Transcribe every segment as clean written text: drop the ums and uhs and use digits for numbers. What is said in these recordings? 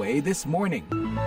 VOA This Morning.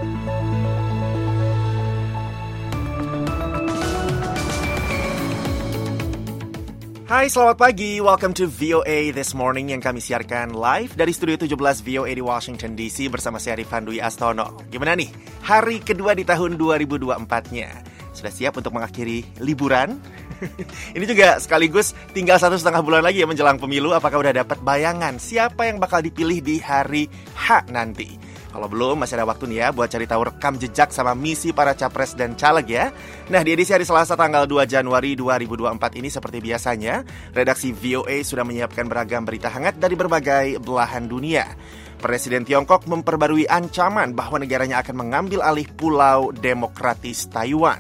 Hai, selamat pagi. Welcome to VOA This Morning yang kami siarkan live dari Studio 17 VOA di Washington DC bersama saya Rifan Dwi Astono. Gimana nih? Hari kedua di tahun 2024-nya. Sudah siap untuk mengakhiri liburan? Ini juga sekaligus tinggal 1,5 bulan lagi ya menjelang pemilu. Apakah udah dapat bayangan siapa yang bakal dipilih di hari H nanti? Kalau belum, masih ada waktu nih ya buat cari tahu rekam jejak sama misi para capres dan caleg ya. Nah, di edisi hari Selasa tanggal 2 Januari 2024 ini seperti biasanya, redaksi VOA sudah menyiapkan beragam berita hangat dari berbagai belahan dunia. Presiden Tiongkok memperbarui ancaman bahwa negaranya akan mengambil alih pulau demokratis Taiwan.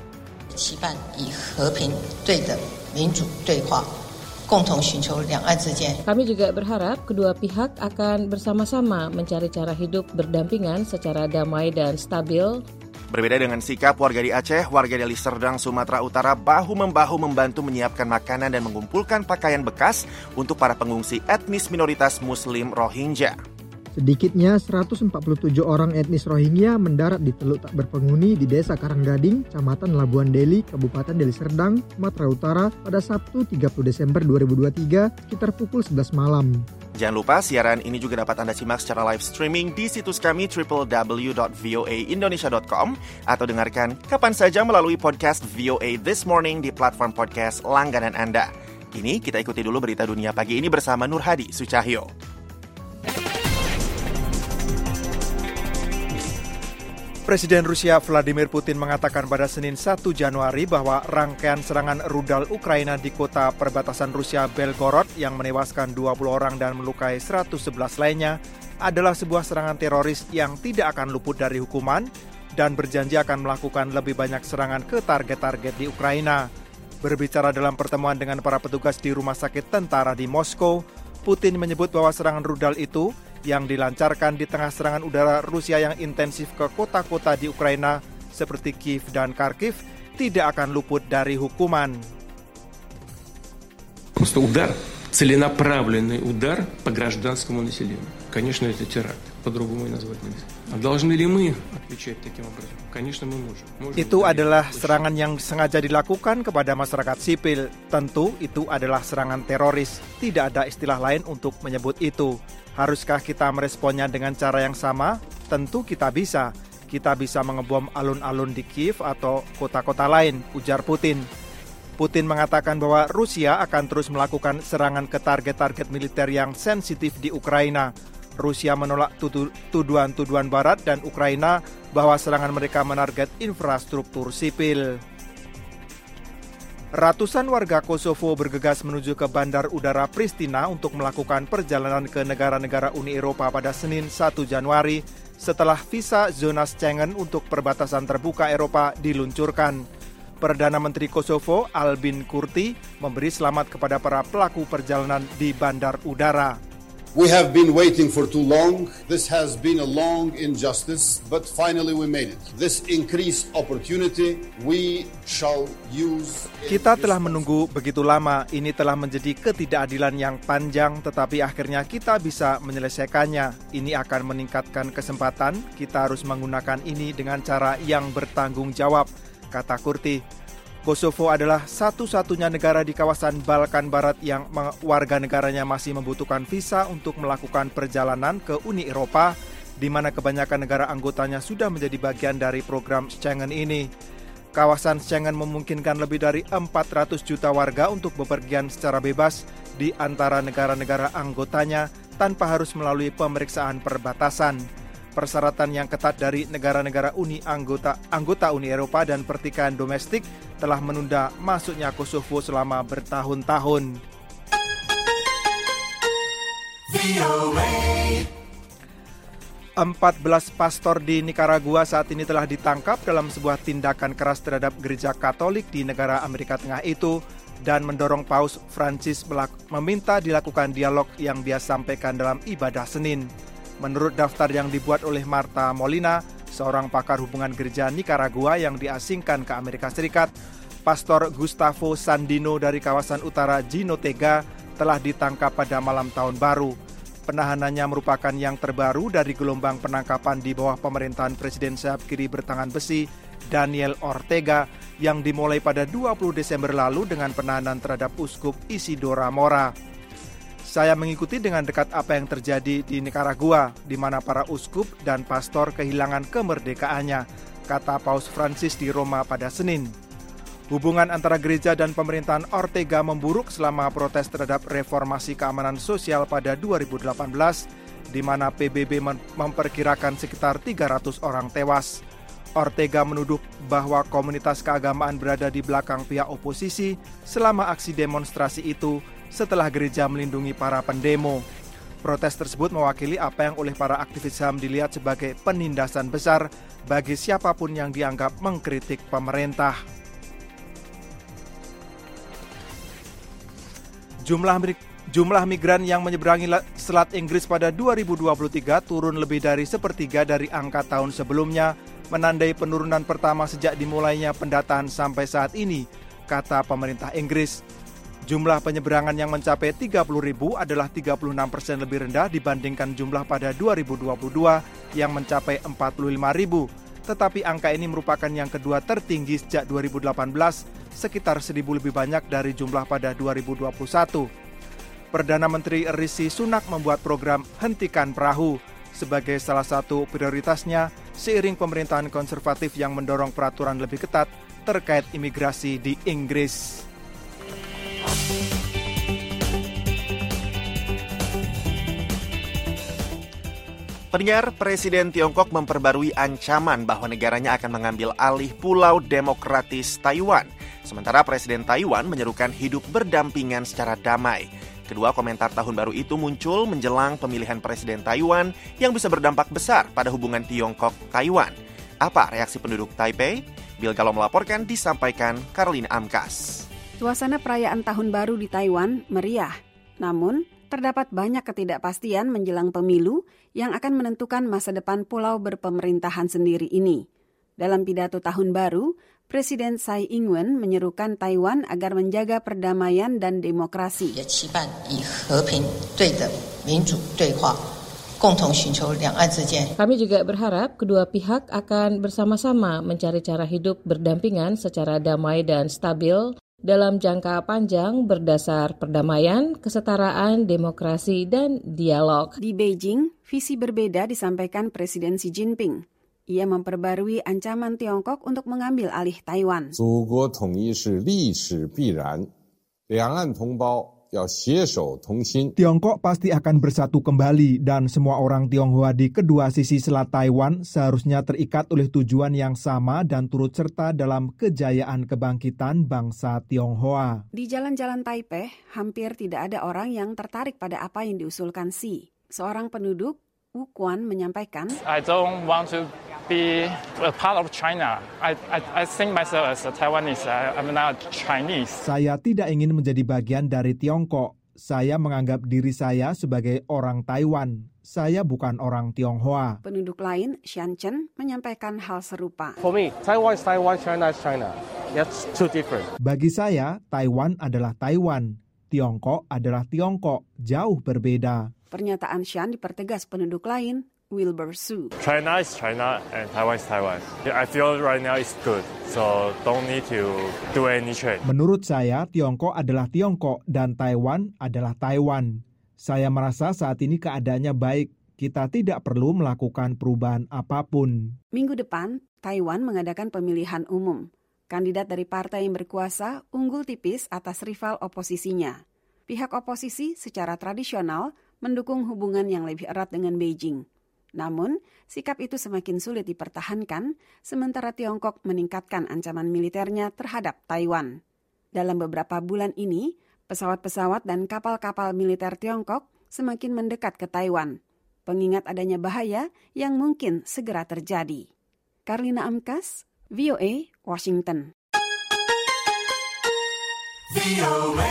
Kami juga berharap kedua pihak akan bersama-sama mencari cara hidup berdampingan secara damai dan stabil. Berbeda dengan sikap warga di Aceh, warga Deli Serdang, Sumatera Utara bahu-membahu membantu menyiapkan makanan dan mengumpulkan pakaian bekas untuk para pengungsi etnis minoritas Muslim Rohingya. Sedikitnya 147 orang etnis Rohingya mendarat di Teluk Tak Berpenghuni di Desa Karanggading, Kecamatan Labuan Deli, Kabupaten Deli Serdang, Sumatera Utara pada Sabtu 30 Desember 2023 sekitar pukul 11 malam. Jangan lupa siaran ini juga dapat Anda simak secara live streaming di situs kami www.voaindonesia.com atau dengarkan kapan saja melalui podcast VOA This Morning di platform podcast langganan Anda. Kini kita ikuti dulu berita dunia pagi ini bersama Nur Hadi Sucahyo. Presiden Rusia Vladimir Putin mengatakan pada Senin 1 Januari bahwa rangkaian serangan rudal Ukraina di kota perbatasan Rusia Belgorod yang menewaskan 20 orang dan melukai 111 lainnya adalah sebuah serangan teroris yang tidak akan luput dari hukuman dan berjanji akan melakukan lebih banyak serangan ke target-target di Ukraina. Berbicara dalam pertemuan dengan para petugas di rumah sakit tentara di Moskow, Putin menyebut bahwa serangan rudal itu yang dilancarkan di tengah serangan udara Rusia yang intensif ke kota-kota di Ukraina seperti Kiev dan Kharkiv tidak akan luput dari hukuman. Просто удар, целенаправленный удар по гражданскому населению. Конечно, это теракт. По-другому и назвать нельзя. А должны ли мы отвечать таким образом? Конечно, мы можем. Itu adalah serangan yang sengaja dilakukan kepada masyarakat sipil. Tentu itu adalah serangan teroris. Tidak ada istilah lain untuk menyebut itu. Haruskah kita meresponnya dengan cara yang sama? Tentu kita bisa. Kita bisa mengebom alun-alun di Kiev atau kota-kota lain, ujar Putin. Putin mengatakan bahwa Rusia akan terus melakukan serangan ke target-target militer yang sensitif di Ukraina. Rusia menolak tuduhan-tuduhan Barat dan Ukraina bahwa serangan mereka menarget infrastruktur sipil. Ratusan warga Kosovo bergegas menuju ke Bandar Udara Pristina untuk melakukan perjalanan ke negara-negara Uni Eropa pada Senin 1 Januari setelah visa zona Schengen untuk perbatasan terbuka Eropa diluncurkan. Perdana Menteri Kosovo Albin Kurti memberi selamat kepada para pelaku perjalanan di Bandar Udara. We have been waiting for too long. This has been a long injustice, but finally we made it. This increased opportunity we shall use. Kita telah menunggu begitu lama. Ini telah menjadi ketidakadilan yang panjang, tetapi akhirnya kita bisa menyelesaikannya. Ini akan meningkatkan kesempatan. Kita harus menggunakan ini dengan cara yang bertanggung jawab, kata Kurti. Kosovo adalah satu-satunya negara di kawasan Balkan Barat yang warga negaranya masih membutuhkan visa untuk melakukan perjalanan ke Uni Eropa, di mana kebanyakan negara anggotanya sudah menjadi bagian dari program Schengen ini. Kawasan Schengen memungkinkan lebih dari 400 juta warga untuk bepergian secara bebas di antara negara-negara anggotanya tanpa harus melalui pemeriksaan perbatasan. Persyaratan yang ketat dari negara-negara anggota Uni Eropa dan pertikaian domestik telah menunda masuknya Kosovo selama bertahun-tahun. 14 pastor di Nicaragua saat ini telah ditangkap dalam sebuah tindakan keras terhadap gereja Katolik di negara Amerika Tengah itu dan mendorong Paus Francis meminta dilakukan dialog yang dia sampaikan dalam ibadah Senin. Menurut daftar yang dibuat oleh Marta Molina, seorang pakar hubungan gereja Nicaragua yang diasingkan ke Amerika Serikat, Pastor Gustavo Sandino dari kawasan utara Jinotega telah ditangkap pada malam tahun baru. Penahanannya merupakan yang terbaru dari gelombang penangkapan di bawah pemerintahan Presiden sayap kiri bertangan besi, Daniel Ortega, yang dimulai pada 20 Desember lalu dengan penahanan terhadap Uskup Isidora Mora. Saya mengikuti dengan dekat apa yang terjadi di Nicaragua, di mana para uskup dan pastor kehilangan kemerdekaannya, kata Paus Francis di Roma pada Senin. Hubungan antara gereja dan pemerintahan Ortega memburuk selama protes terhadap reformasi keamanan sosial pada 2018, di mana PBB memperkirakan sekitar 300 orang tewas. Ortega menuduh bahwa komunitas keagamaan berada di belakang pihak oposisi selama aksi demonstrasi itu setelah gereja melindungi para pendemo. Protes tersebut mewakili apa yang oleh para aktivis HAM dilihat sebagai penindasan besar bagi siapapun yang dianggap mengkritik pemerintah. Jumlah migran yang menyeberangi Selat Inggris pada 2023 turun lebih dari sepertiga dari angka tahun sebelumnya, menandai penurunan pertama sejak dimulainya pendataan sampai saat ini, kata pemerintah Inggris. Jumlah penyeberangan yang mencapai 30.000 adalah 36% lebih rendah dibandingkan jumlah pada 2022 yang mencapai 45.000. Tetapi angka ini merupakan yang kedua tertinggi sejak 2018, sekitar 1.000 lebih banyak dari jumlah pada 2021. Perdana Menteri Rishi Sunak membuat program Hentikan Perahu sebagai salah satu prioritasnya seiring pemerintahan konservatif yang mendorong peraturan lebih ketat terkait imigrasi di Inggris. Pendengar, Presiden Tiongkok memperbarui ancaman bahwa negaranya akan mengambil alih Pulau Demokratis Taiwan. Sementara Presiden Taiwan menyerukan hidup berdampingan secara damai. Kedua komentar tahun baru itu muncul menjelang pemilihan Presiden Taiwan yang bisa berdampak besar pada hubungan Tiongkok-Taiwan. Apa reaksi penduduk Taipei? Bill Gallo melaporkan, disampaikan Carolina Amkas. Suasana perayaan tahun baru di Taiwan meriah. Namun, terdapat banyak ketidakpastian menjelang pemilu yang akan menentukan masa depan pulau berpemerintahan sendiri ini. Dalam pidato tahun baru, Presiden Tsai Ing-wen menyerukan Taiwan agar menjaga perdamaian dan demokrasi. Kami juga berharap kedua pihak akan bersama-sama mencari cara hidup berdampingan secara damai dan stabil dalam jangka panjang berdasar perdamaian, kesetaraan, demokrasi, dan dialog. Di Beijing, visi berbeda disampaikan Presiden Xi Jinping. Ia memperbarui ancaman Tiongkok untuk mengambil alih Taiwan. Tiongkok pasti akan bersatu kembali dan semua orang Tionghoa di kedua sisi Selat Taiwan seharusnya terikat oleh tujuan yang sama dan turut serta dalam kejayaan kebangkitan bangsa Tionghoa. Di jalan-jalan Taipei, hampir tidak ada orang yang tertarik pada apa yang diusulkan Xi. Seorang penduduk, Wu Quan, menyampaikan, I don't want to be a part of China. I think myself as a Taiwanese. I'm not Chinese. Saya tidak ingin menjadi bagian dari Tiongkok. Saya menganggap diri saya sebagai orang Taiwan. Saya bukan orang Tionghoa. Penduduk lain, Xian Chen, menyampaikan hal serupa. For me, Taiwan is Taiwan, China is China. That's two different. Bagi saya, Taiwan adalah Taiwan. Tiongkok adalah Tiongkok. Jauh berbeda. Pernyataan Xian dipertegas penduduk lain, Wilbur Su. China is China and Taiwan is Taiwan. I feel right now it's good, so don't need to do any change. Menurut saya, Tiongkok adalah Tiongkok dan Taiwan adalah Taiwan. Saya merasa saat ini keadaannya baik. Kita tidak perlu melakukan perubahan apapun. Minggu depan, Taiwan mengadakan pemilihan umum. Kandidat dari partai yang berkuasa unggul tipis atas rival oposisinya. Pihak oposisi secara tradisional mendukung hubungan yang lebih erat dengan Beijing. Namun, sikap itu semakin sulit dipertahankan, sementara Tiongkok meningkatkan ancaman militernya terhadap Taiwan. Dalam beberapa bulan ini, pesawat-pesawat dan kapal-kapal militer Tiongkok semakin mendekat ke Taiwan, pengingat adanya bahaya yang mungkin segera terjadi. Carolina Amkas, VOA, Washington. VOA.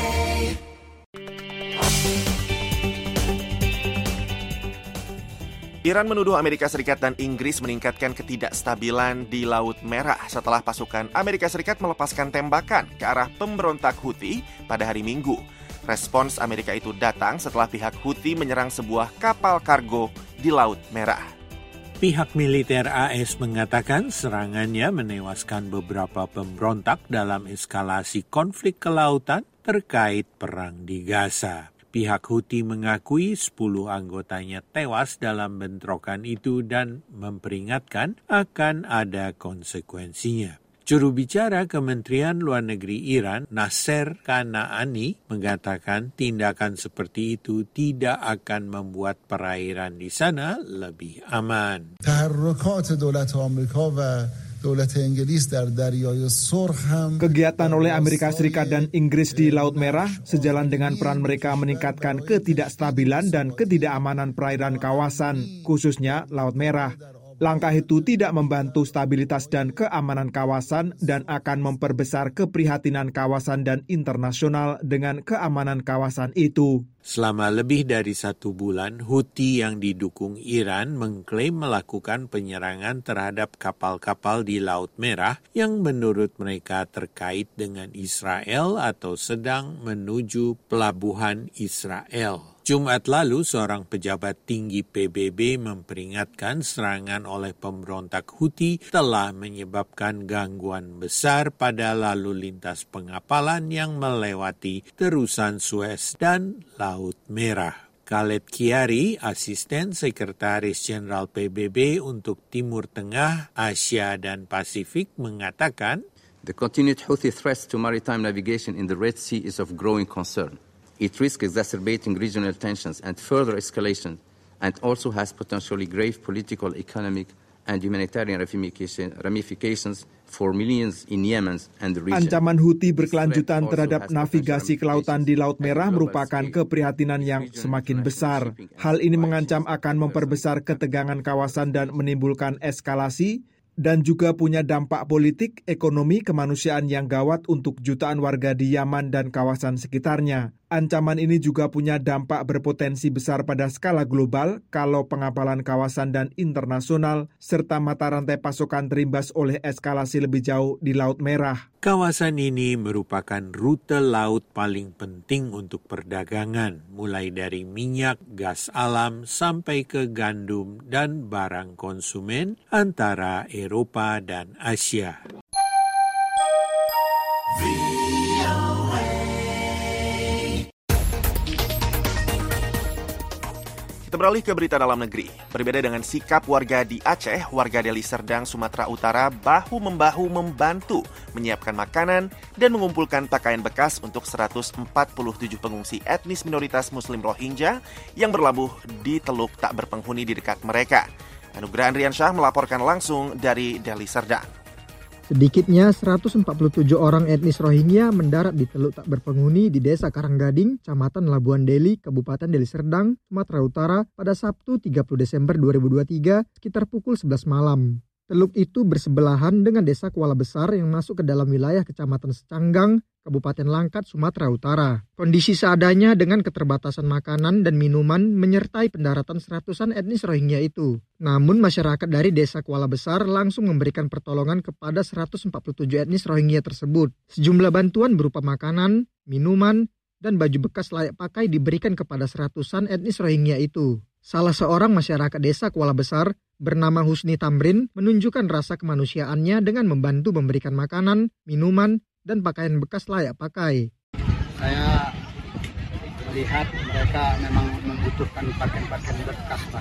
Iran menuduh Amerika Serikat dan Inggris meningkatkan ketidakstabilan di Laut Merah setelah pasukan Amerika Serikat melepaskan tembakan ke arah pemberontak Houthi pada hari Minggu. Respons Amerika itu datang setelah pihak Houthi menyerang sebuah kapal kargo di Laut Merah. Pihak militer AS mengatakan serangannya menewaskan beberapa pemberontak dalam eskalasi konflik kelautan terkait perang di Gaza. Pihak Houthi mengakui 10 anggotanya tewas dalam bentrokan itu dan memperingatkan akan ada konsekuensinya. Juru bicara Kementerian Luar Negeri Iran, Nasser Kanaani, mengatakan tindakan seperti itu tidak akan membuat perairan di sana lebih aman. Kegiatan oleh Amerika Serikat dan Inggris di Laut Merah sejalan dengan peran mereka meningkatkan ketidakstabilan dan ketidakamanan perairan kawasan, khususnya Laut Merah. Langkah itu tidak membantu stabilitas dan keamanan kawasan dan akan memperbesar keprihatinan kawasan dan internasional dengan keamanan kawasan itu. Selama lebih dari 1 bulan, Houthi yang didukung Iran mengklaim melakukan penyerangan terhadap kapal-kapal di Laut Merah yang menurut mereka terkait dengan Israel atau sedang menuju pelabuhan Israel. Jumat lalu, seorang pejabat tinggi PBB memperingatkan serangan oleh pemberontak Houthi telah menyebabkan gangguan besar pada lalu lintas pengapalan yang melewati terusan Suez dan Laut Merah. Khaled Kiari, asisten sekretaris jenderal PBB untuk Timur Tengah, Asia dan Pasifik, mengatakan, "The continued Houthi threats to maritime navigation in the Red Sea is of growing concern. It risks exacerbating regional tensions and further escalation, and also has potentially grave political, economic, and humanitarian ramifications for millions in Yemen and the region." Ancaman Houthi berkelanjutan terhadap navigasi kelautan di Laut Merah merupakan keprihatinan yang semakin besar. Hal ini mengancam akan memperbesar ketegangan kawasan dan menimbulkan eskalasi, dan juga punya dampak politik, ekonomi, kemanusiaan yang gawat untuk jutaan warga di Yaman dan kawasan sekitarnya. Ancaman ini juga punya dampak berpotensi besar pada skala global kalau pengapalan kawasan dan internasional serta mata rantai pasokan terimbas oleh eskalasi lebih jauh di Laut Merah. Kawasan ini merupakan rute laut paling penting untuk perdagangan, mulai dari minyak, gas alam, sampai ke gandum dan barang konsumen antara Eropa dan Asia. Kita beralih ke berita dalam negeri. Berbeda dengan sikap warga di Aceh, warga Deli Serdang, Sumatera Utara bahu-membahu membantu menyiapkan makanan dan mengumpulkan pakaian bekas untuk 147 pengungsi etnis minoritas Muslim Rohingya yang berlabuh di teluk tak berpenghuni di dekat mereka. Anugerah Andriansyah melaporkan langsung dari Deli Serdang. Sedikitnya 147 orang etnis Rohingya mendarat di teluk tak berpenghuni di Desa Karanggading, Kecamatan Labuan Deli, Kabupaten Deli Serdang, Sumatera Utara pada Sabtu 30 Desember 2023 sekitar pukul 11 malam. Teluk itu bersebelahan dengan Desa Kuala Besar yang masuk ke dalam wilayah Kecamatan Secanggang, Kabupaten Langkat, Sumatera Utara. Kondisi seadanya dengan keterbatasan makanan dan minuman menyertai pendaratan seratusan etnis Rohingya itu. Namun masyarakat dari Desa Kuala Besar langsung memberikan pertolongan kepada 147 etnis Rohingya tersebut. Sejumlah bantuan berupa makanan, minuman, dan baju bekas layak pakai diberikan kepada seratusan etnis Rohingya itu. Salah seorang masyarakat Desa Kuala Besar bernama Husni Tamrin menunjukkan rasa kemanusiaannya dengan membantu memberikan makanan, minuman, dan pakaian bekas layak pakai. Saya melihat mereka memang membutuhkan pakaian-pakaian bekas, Pak.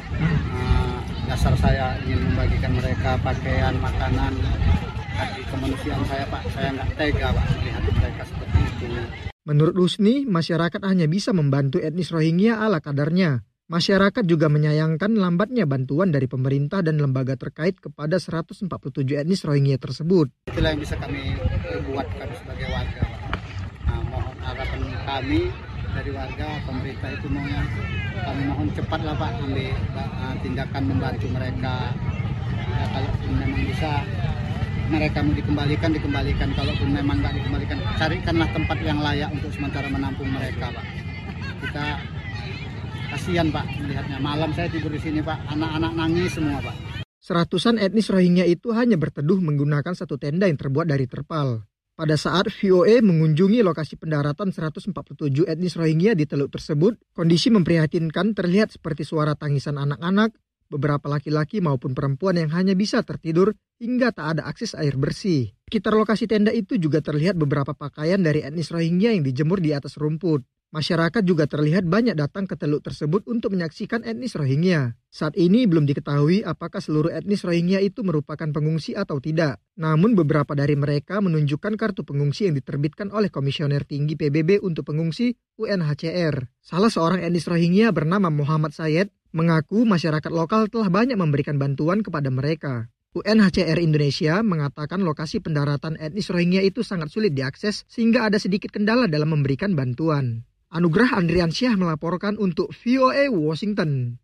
Dasar saya ingin membagikan mereka pakaian, makanan. Hati kemanusiaan saya, Pak. Saya nggak tega, Pak, melihat mereka seperti itu. Menurut Husni, masyarakat hanya bisa membantu etnis Rohingya ala kadarnya. Masyarakat juga menyayangkan lambatnya bantuan dari pemerintah dan lembaga terkait kepada 147 etnis Rohingya tersebut. Itulah yang bisa kami buat kami sebagai warga. Mohon harapan kami dari warga, pemerintah itu kami mohon cepatlah Pak ambil tindakan membantu mereka. Ya, kalau memang bisa mereka mau dikembalikan. Kalaupun memang nggak dikembalikan, carikanlah tempat yang layak untuk sementara menampung mereka, Pak. Kita kasihan Pak melihatnya. Malam saya tidur di sini Pak, anak-anak nangis semua Pak. Seratusan etnis Rohingya itu hanya berteduh menggunakan satu tenda yang terbuat dari terpal. Pada saat VOA mengunjungi lokasi pendaratan 147 etnis Rohingya di teluk tersebut, kondisi memprihatinkan terlihat seperti suara tangisan anak-anak, beberapa laki-laki maupun perempuan yang hanya bisa tertidur hingga tak ada akses air bersih. Sekitar lokasi tenda itu juga terlihat beberapa pakaian dari etnis Rohingya yang dijemur di atas rumput. Masyarakat juga terlihat banyak datang ke teluk tersebut untuk menyaksikan etnis Rohingya. Saat ini belum diketahui apakah seluruh etnis Rohingya itu merupakan pengungsi atau tidak. Namun beberapa dari mereka menunjukkan kartu pengungsi yang diterbitkan oleh Komisioner Tinggi PBB untuk Pengungsi UNHCR. Salah seorang etnis Rohingya bernama Muhammad Sayed mengaku masyarakat lokal telah banyak memberikan bantuan kepada mereka. UNHCR Indonesia mengatakan lokasi pendaratan etnis Rohingya itu sangat sulit diakses sehingga ada sedikit kendala dalam memberikan bantuan. Anugrah Andriansyah melaporkan untuk VOA Washington.